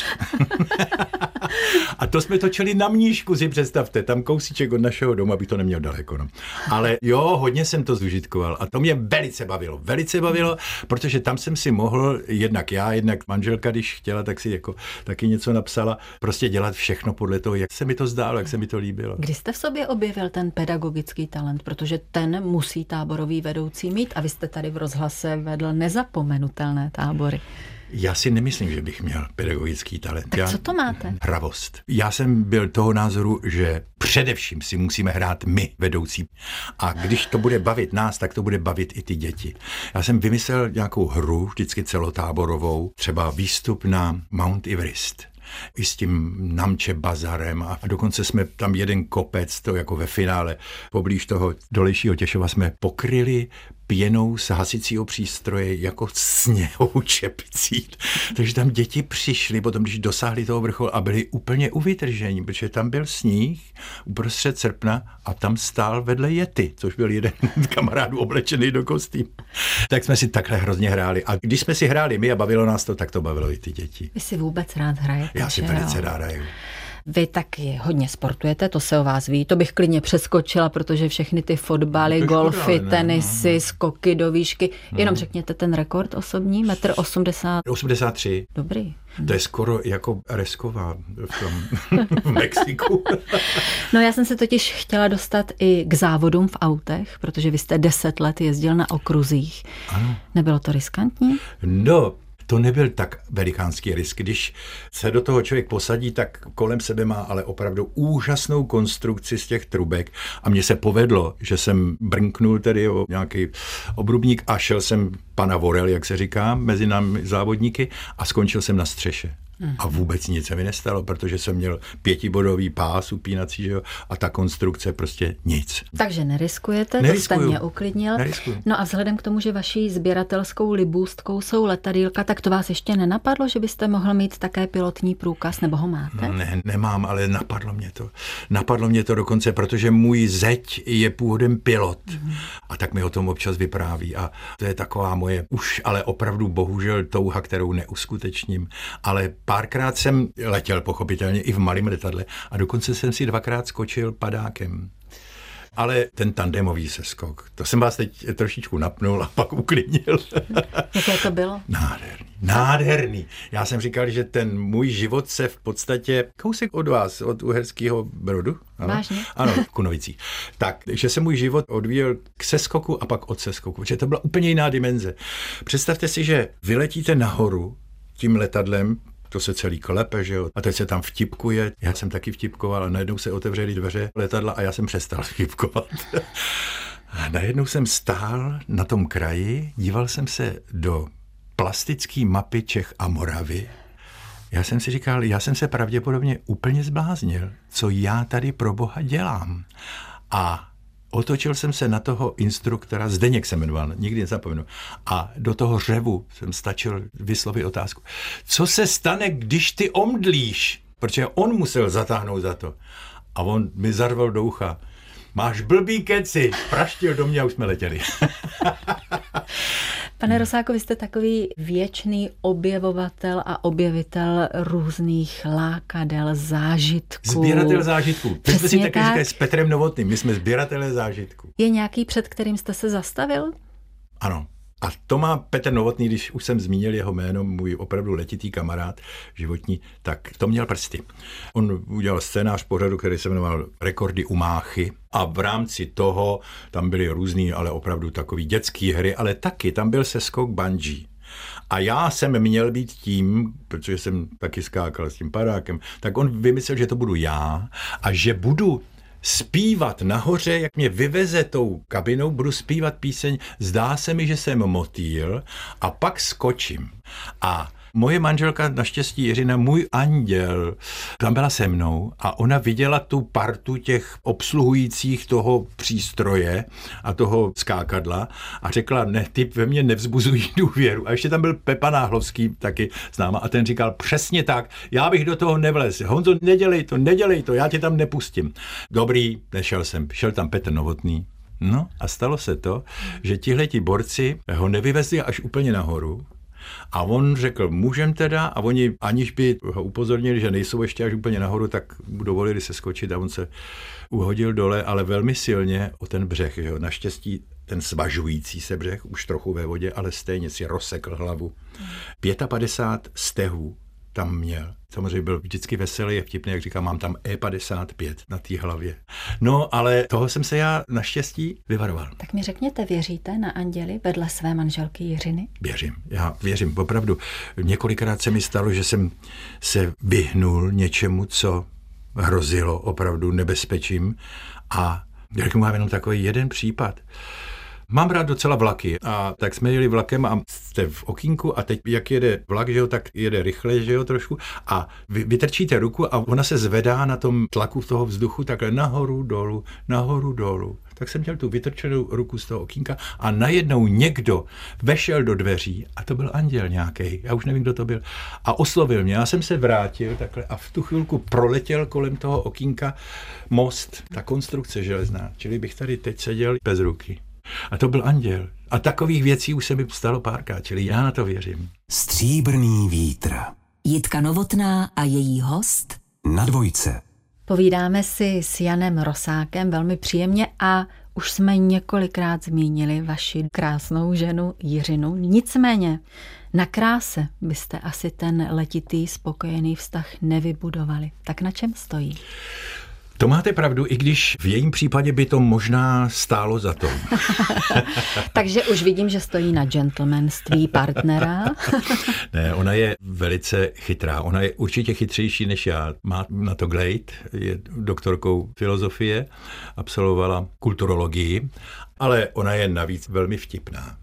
Speaker 4: A to jsme točili na Mníšku, si představte, tam kousíček od našeho domu, aby to neměl daleko. No. Ale jo, hodně jsem to zužitkoval a to mě velice bavilo, protože tam jsem si mohl, jednak já, jednak manželka, když chtěla, tak si jako taky něco napsala, prostě dělat všechno podle toho, jak se mi to zdálo, jak se mi to líbilo.
Speaker 3: Kdy jste v sobě objevil ten pedagogický talent, protože ten musí táborový vedoucí mít a vy jste tady v rozhlase vedl nezapomenutelné tábory.
Speaker 4: Já si nemyslím, že bych měl pedagogický talent.
Speaker 3: Tak co to máte?
Speaker 4: Hravost. Já jsem byl toho názoru, že především si musíme hrát my, vedoucí. A když to bude bavit nás, tak to bude bavit i ty děti. Já jsem vymyslel nějakou hru, vždycky celotáborovou, třeba výstup na Mount Everest. I s tím Namče Bazarem a dokonce jsme tam jeden kopec, to jako ve finále, poblíž toho Dolejšího Těšova jsme pokryli pěnou z hasicího přístroje jako sněhovou čepicí. Takže tam děti přišly, potom když dosáhli toho vrcholu a byli úplně uvytržení, protože tam byl sníh uprostřed srpna a tam stál vedle Yeti, což byl jeden z kamarádů oblečený do kostýmu. Tak jsme si takhle hrozně hráli. A když jsme si hráli my a bavilo nás to, tak to bavilo i ty děti.
Speaker 3: Vy si vůbec rád hrajete?
Speaker 4: Já si velice rád hraju.
Speaker 3: Vy taky hodně sportujete, to se o vás ví, to bych klidně přeskočila, protože všechny ty fotbaly, golfy, tenisy, skoky do výšky. Jenom řekněte ten rekord osobní, 1,80 m.
Speaker 4: 83.
Speaker 3: Dobrý.
Speaker 4: To je skoro jako Resková v Mexiku.
Speaker 3: No já jsem se totiž chtěla dostat i k závodům v autech, protože vy jste 10 let jezdil na okruzích.
Speaker 4: Ano.
Speaker 3: Nebylo to riskantní?
Speaker 4: No, to nebyl tak velikánský risk. Když se do toho člověk posadí, tak kolem sebe má ale opravdu úžasnou konstrukci z těch trubek a mně se povedlo, že jsem brnknul tedy o nějaký obrubník a šel jsem pana Vorel, jak se říká, mezi námi závodníky a skončil jsem na střeše. A vůbec nic se mi nestalo, protože jsem měl 5bodový pás upínací, že jo, a ta konstrukce prostě nic.
Speaker 3: Takže neriskujete, to jste mě uklidnil.
Speaker 4: Neriskuju.
Speaker 3: No a vzhledem k tomu, že vaší sběratelskou libůstkou jsou letadýlka, tak to vás ještě nenapadlo, že byste mohl mít také pilotní průkaz, nebo ho máte?
Speaker 4: Ne, nemám, ale napadlo mě to. Napadlo mě to dokonce, protože můj zeď je původem pilot. A tak mi o tom občas vypráví. A to je taková moje už ale opravdu bohužel touha, kterou neuskutečním. Ale párkrát jsem letěl pochopitelně i v malém letadle a dokonce jsem si 2krát skočil padákem. Ale ten tandémový seskok, to jsem vás teď trošičku napnul a pak uklidnil.
Speaker 3: Jaké to bylo?
Speaker 4: Nádherný. Já jsem říkal, že ten můj život se v podstatě kousek od vás, od Uherského Brodu. Ano?
Speaker 3: Vážně?
Speaker 4: Ano, v Kunovicích. Tak, že se můj život odvíjel k seskoku a pak od seskoku, protože to byla úplně jiná dimenze. Představte si, že vyletíte nahoru tím letadlem, to se celý klepe, že jo, a teď se tam vtipkuje. Já jsem taky vtipkoval a najednou se otevřely dveře letadla a já jsem přestal vtipkovat. A najednou jsem stál na tom kraji, díval jsem se do plastické mapy Čech a Moravy. Já jsem si říkal, já jsem se pravděpodobně úplně zbláznil, co já tady pro Boha dělám. A otočil jsem se na toho instruktora, Zdeněk se jmenoval, nikdy nezapomenu. A do toho řevu jsem stačil vyslovit otázku. Co se stane, když ty omdlíš? Protože on musel zatáhnout za to. A on mi zarval do ucha. Máš blbý keci. Praštil do mě a už jsme letěli.
Speaker 3: Pane Rosáku, vy jste takový věčný objevovatel a objevitel různých lákadel, zážitků.
Speaker 4: Sběratel zážitků. Teď jsme si taky říkali s Petrem Novotným, my jsme sběratelé zážitků.
Speaker 3: Je nějaký, před kterým jste se zastavil?
Speaker 4: Ano. A to má Petr Novotný, když už jsem zmínil jeho jméno, můj opravdu letitý kamarád životní, tak to měl prsty. On udělal scénář pořadu, který se jmenoval Rekordy u Máchy a v rámci toho tam byly různý, ale opravdu takový dětský hry, ale taky tam byl seskok bungee. A já jsem měl být tím, protože jsem taky skákal s tím padákem, tak on vymyslel, že to budu já a že budu zpívat nahoře, jak mě vyveze tou kabinou, budu zpívat píseň Zdá se mi, že jsem motýl a pak skočím. A moje manželka, naštěstí Jiřina, můj anděl, tam byla se mnou a ona viděla tu partu těch obsluhujících toho přístroje a toho skákadla a řekla, ne, ty ve mně nevzbuzují důvěru. A ještě tam byl Pepa Náhlovský, taky známa, a ten říkal, přesně tak, já bych do toho nevlez. Honzo, nedělej to, já tě tam nepustím. Dobrý, nešel jsem, šel tam Petr Novotný. No a stalo se to, že tihleti borci ho nevyvezli až úplně nahoru. A on řekl, můžem teda, a oni, aniž by ho upozornili, že nejsou ještě až úplně nahoru, tak dovolili se skočit a on se uhodil dole, ale velmi silně o ten břeh. Že jo. Naštěstí ten svažující se břeh, už trochu ve vodě, ale stejně si rozsekl hlavu. 55 stehů tam měl. Samozřejmě byl vždycky veselý a vtipný, jak říkám, mám tam E55 na té hlavě. No, ale toho jsem se já naštěstí vyvaroval.
Speaker 3: Tak mi řekněte, věříte na anděly vedle své manželky Jiřiny?
Speaker 4: Já věřím, opravdu. Několikrát se mi stalo, že jsem se vyhnul něčemu, co hrozilo opravdu nebezpečím a řeknu, mám jenom takový jeden případ. Mám rád docela vlaky a tak jsme jeli vlakem a jste v okýnku a teď jak jede vlak, že jo, tak jede rychle, že jo, trošku a vy vytrčíte ruku a ona se zvedá na tom tlaku toho vzduchu takhle nahoru, dolů. Tak jsem měl tu vytrčenou ruku z toho okýnka a najednou někdo vešel do dveří a to byl anděl nějaký, já už nevím, kdo to byl, a oslovil mě. Já jsem se vrátil takhle a v tu chvilku proletěl kolem toho okýnka most, ta konstrukce železná, čili bych tady teď seděl bez ruky. A to byl anděl. A takových věcí už se mi stalo párkrát, čili já na to věřím.
Speaker 1: Stříbrný vítr.
Speaker 2: Jitka Novotná a její host
Speaker 1: Na dvojce.
Speaker 3: Povídáme si s Janem Rosákem velmi příjemně a už jsme několikrát zmínili vaši krásnou ženu Jiřinu. Nicméně na kráse byste asi ten letitý, spokojený vztah nevybudovali. Tak na čem stojí?
Speaker 4: To máte pravdu, i když v jejím případě by to možná stálo za to.
Speaker 3: Takže už vidím, že stojí na gentlemanství partnera.
Speaker 4: Ne, ona je velice chytrá. Ona je určitě chytřejší než já. Má na to glejt, je doktorkou filozofie, absolvovala kulturologii, ale ona je navíc velmi vtipná.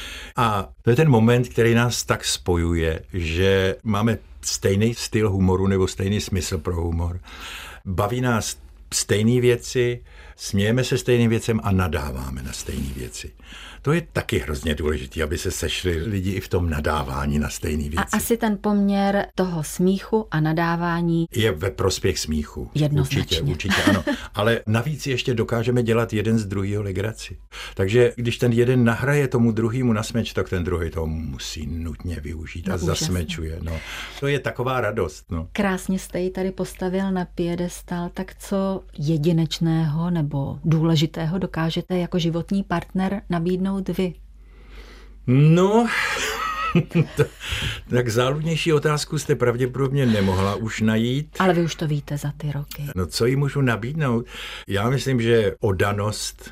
Speaker 4: A to je ten moment, který nás tak spojuje, že máme stejný styl humoru nebo stejný smysl pro humor. Baví nás stejné věci, smějeme se stejným věcem a nadáváme na stejné věci. To je taky hrozně důležité, aby se sešli lidi i v tom nadávání na stejné věci.
Speaker 3: A asi ten poměr toho smíchu a nadávání
Speaker 4: je ve prospěch smíchu.
Speaker 3: Jednoznačně.
Speaker 4: Určitě ano. Ale navíc ještě dokážeme dělat jeden z druhého legraci. Takže když ten jeden nahraje tomu druhému na smeč, tak ten druhý to musí nutně využít a zasmečuje. No. To je taková radost. No.
Speaker 3: Krásně jste ji tady postavil na piedestal, tak co jedinečného nebo důležitého dokážete jako životní partner nabídnout vy?
Speaker 4: No, tak záludnější otázku jste pravděpodobně nemohla už najít.
Speaker 3: Ale vy už to víte za ty roky.
Speaker 4: No co jí můžu nabídnout? Já myslím, že oddanost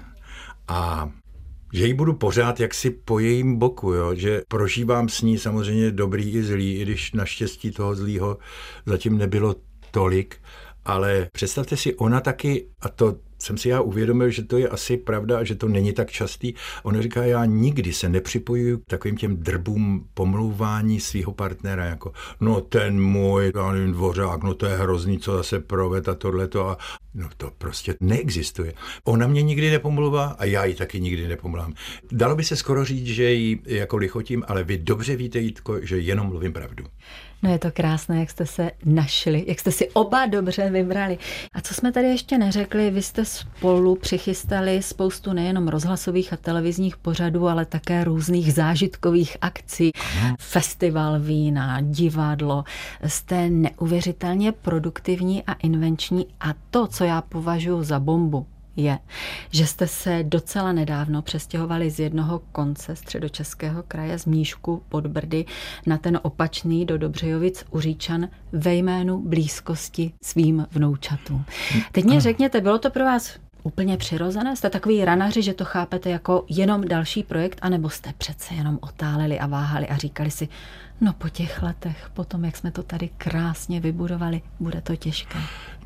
Speaker 4: a že jí budu pořád jaksi po jejím boku, jo? Že prožívám s ní samozřejmě dobrý i zlý, i když naštěstí toho zlýho zatím nebylo tolik, ale představte si, ona taky, a to jsem si já uvědomil, že to je asi pravda a že to není tak častý. Ona říká, já nikdy se nepřipojuju k takovým těm drbům pomlouvání svého partnera, jako no ten můj, já nevím, dvořák, no to je hrozný, co zase proved a tohleto. A no to prostě neexistuje. Ona mě nikdy nepomluvá a já ji taky nikdy nepomluvám. Dalo by se skoro říct, že ji jako lichotím, ale vy dobře víte, Jitko, že jenom mluvím pravdu.
Speaker 3: No je to krásné, jak jste se našli, jak jste si oba dobře vybrali. A co jsme tady ještě neřekli, vy jste spolu přichystali spoustu nejenom rozhlasových a televizních pořadů, ale také různých zážitkových akcí. Festival vína, divadlo. Jste neuvěřitelně produktivní a invenční a to, co já považuji za bombu, je, že jste se docela nedávno přestěhovali z jednoho konce Středočeského kraje z Mníšku pod Brdy na ten opačný do Dobřejovic u Říčan ve jménu blízkosti svým vnoučatům. Teď mě řekněte, bylo to pro vás úplně přirozené? Jste takový ranaři, že to chápete jako jenom další projekt, anebo jste přece jenom otáleli a váhali a říkali si, no po těch letech, po tom, jak jsme to tady krásně vybudovali, bude to těžké?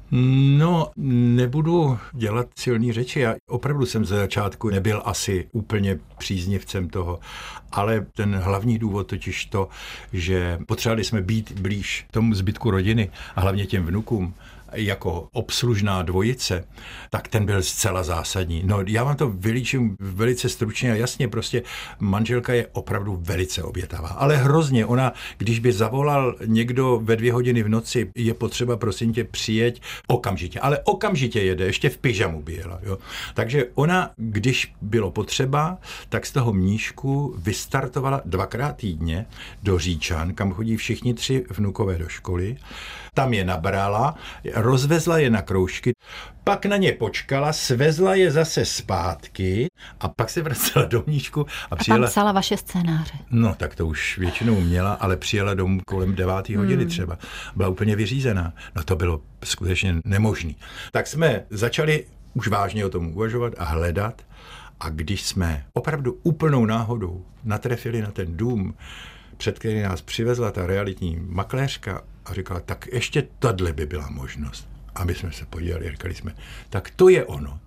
Speaker 4: No, nebudu dělat silný řeči. Já opravdu jsem ze začátku nebyl asi úplně příznivcem toho, ale ten hlavní důvod totiž to, že potřebovali jsme být blíž tomu zbytku rodiny a hlavně těm vnukům jako obslužná dvojice, tak ten byl zcela zásadní. No, já vám to vylíčím velice stručně a jasně, prostě manželka je opravdu velice obětavá, ale hrozně. Ona, když by zavolal někdo ve 2 hodiny v noci, je potřeba, prosím tě, přijeď okamžitě, ale okamžitě jede, ještě v pyžamu by jela. Jo. Takže ona, když bylo potřeba, tak z toho Mníšku vystartovala 2krát týdně do Říčan, kam chodí všichni 3 vnukové do školy. Tam je nabrala, rozvezla je na kroužky, pak na ně počkala, svezla je zase zpátky a pak se vracela do Mníšku a přijela...
Speaker 3: tam psala vaše scénáře.
Speaker 4: No, tak to už většinou měla, ale přijela domů kolem 9. hodiny třeba. Byla úplně vyřízená. No to bylo skutečně nemožné. Tak jsme začali už vážně o tom uvažovat a hledat a když jsme opravdu úplnou náhodou natrefili na ten dům, před který nás přivezla ta realitní makléřka a říkala, tak ještě tahle by byla možnost. A my jsme se podívali a říkali jsme, tak to je ono.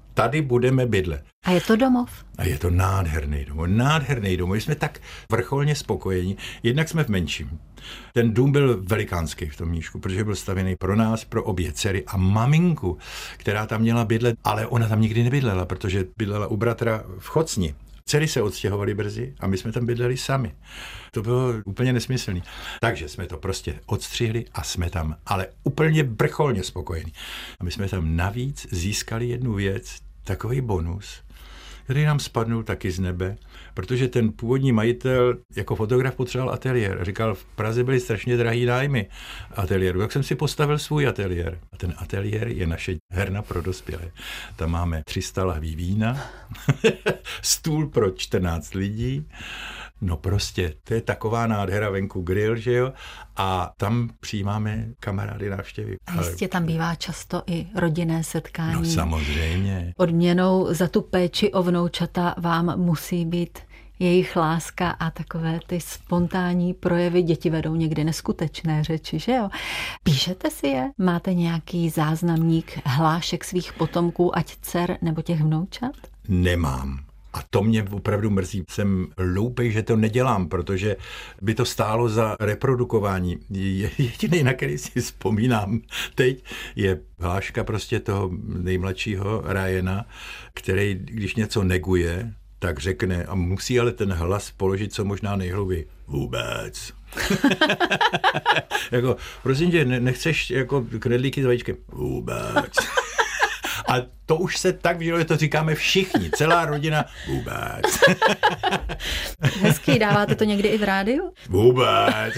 Speaker 4: tady budeme bydlet.
Speaker 3: A je to domov?
Speaker 4: A je to nádherný domov. My jsme tak vrcholně spokojení. Jednak jsme v menším. Ten dům byl velikánský v tom Mníšku, protože byl stavěný pro nás, pro obě dcery a maminku, která tam měla bydlet, ale ona tam nikdy nebydlela, protože bydlela u bratra v Chocni. Dcery se odstěhovali brzy a my jsme tam bydleli sami. To bylo úplně nesmyslný. Takže jsme to prostě odstřihli a jsme tam, ale úplně vrcholně spokojení. A my jsme tam navíc získali jednu věc, takový bonus, který nám spadnul taky z nebe, protože ten původní majitel jako fotograf potřeboval ateliér. Říkal, v Praze byly strašně drahý nájmy ateliéru, tak jsem si postavil svůj ateliér. A ten ateliér je naše herna pro dospělé. Tam máme 300 lahví vína, stůl pro 14 lidí, no prostě, to je taková nádhera, venku grill, že jo, a tam přijímáme kamarády, návštěvy.
Speaker 3: A jistě tam bývá často i rodinné setkání.
Speaker 4: No samozřejmě.
Speaker 3: Odměnou za tu péči o vnoučata vám musí být jejich láska a takové ty spontánní projevy. Děti vedou někdy neskutečné řeči, že jo? Píšete si je? Máte nějaký záznamník hlášek svých potomků, ať dcer nebo těch vnoučat?
Speaker 4: Nemám. A to mě opravdu mrzí. Jsem hloupej, že to nedělám, protože by to stálo za reprodukování. Jediný, na který si vzpomínám teď, je hláška prostě toho nejmladšího Ryana, který, když něco neguje, tak řekne, a musí ale ten hlas položit co možná nejhlouběji. Vůbec. Jako, prosím tě, nechceš jako knedlíky s vajíčkem? Vůbec. A to už se tak vžilo, že to říkáme všichni, celá rodina. Vůbec.
Speaker 3: Hezký, dáváte to někdy i v rádiu?
Speaker 4: Vůbec.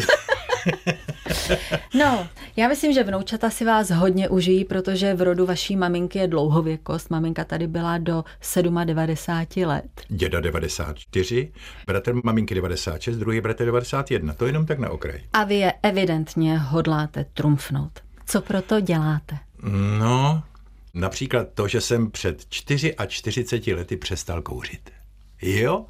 Speaker 3: No, já myslím, že vnoučata si vás hodně užijí, protože v rodu vaší maminky je dlouhověkost. Maminka tady byla do 97 let.
Speaker 4: Děda 94, bratr maminky 96, druhý bratr 91. To jenom tak na okraj.
Speaker 3: A vy je evidentně hodláte trumfnout. Co proto děláte?
Speaker 4: No, například to, že jsem před 44 lety přestal kouřit. Jo?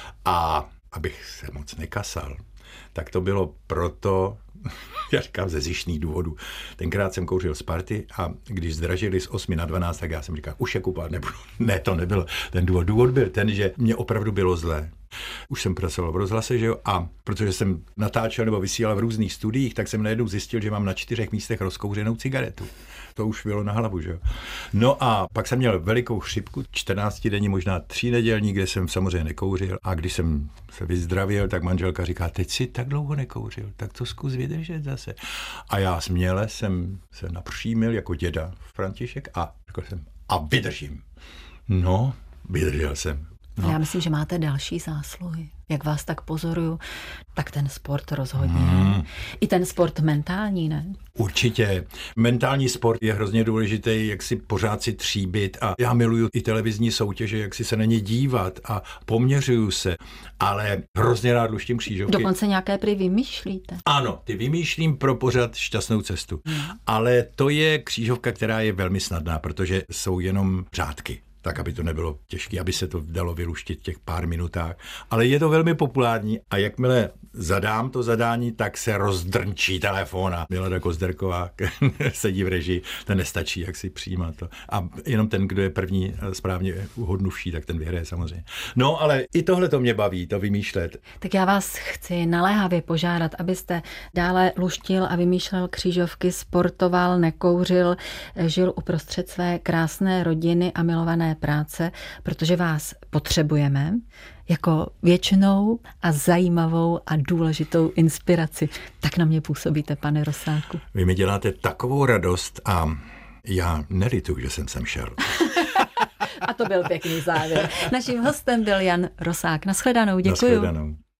Speaker 4: A abych se moc nekasal, tak to bylo proto, já říkám ze zištných důvodů. Tenkrát jsem kouřil z party a když zdražili z 8 na 12, tak já jsem říkal, už je kupovat nebudu. Ne, to nebyl ten důvod. Důvod byl ten, že mě opravdu bylo zlé. Už jsem pracoval v rozhlase, že jo, a protože jsem natáčel nebo vysílal v různých studiích, tak jsem najednou zjistil, že mám na 4 místech rozkouřenou cigaretu. To už bylo na hlavu, že jo. No a pak jsem měl velikou chřipku, 14 denní, možná 3 nedělní, kde jsem samozřejmě nekouřil. A když jsem se vyzdravil, tak manželka říká, teď si tak dlouho nekouřil, tak to zkus vydržet zase. A já směle jsem se napřímil jako děda František a řekl jsem, a vydržím. No, vydržel jsem. No.
Speaker 3: Já myslím, že máte další zásluhy. Jak vás tak pozoruju, tak ten sport rozhodně. I ten sport mentální, ne?
Speaker 4: Určitě. Mentální sport je hrozně důležitý, jak si pořád si tříbit a já miluju i televizní soutěže, jak si se na ně dívat a poměřuju se, ale hrozně rád luštím křížovky.
Speaker 3: Dokonce nějaké prý vymýšlíte.
Speaker 4: Ano, ty vymýšlím pro pořad Šťastnou cestu. Ale to je křížovka, která je velmi snadná, protože jsou jenom řádky. Tak, aby to nebylo těžké, aby se to dalo vyluštit v těch pár minutách. Ale je to velmi populární a jakmile zadám to zadání, tak se rozdrnčí telefon a Milada Kozderková sedí v režii, ten nestačí, jak si přijímat to. A jenom ten, kdo je první správně uhodnuvší, tak ten vyhraje samozřejmě. No, ale i tohle to mě baví, to vymýšlet.
Speaker 3: Tak já vás chci naléhavě požádat, abyste dále luštil a vymýšlel křížovky, sportoval, nekouřil, žil uprostřed své krásné rodiny a milované práce, protože vás potřebujeme jako věčnou a zajímavou a důležitou inspiraci. Tak na mě působíte, pane Rosáku.
Speaker 4: Vy mi děláte takovou radost a já nelituju, že jsem sem šel.
Speaker 3: A to byl pěkný závěr. Naším hostem byl Jan Rosák. Nashledanou, děkuju.
Speaker 4: Nashledanou.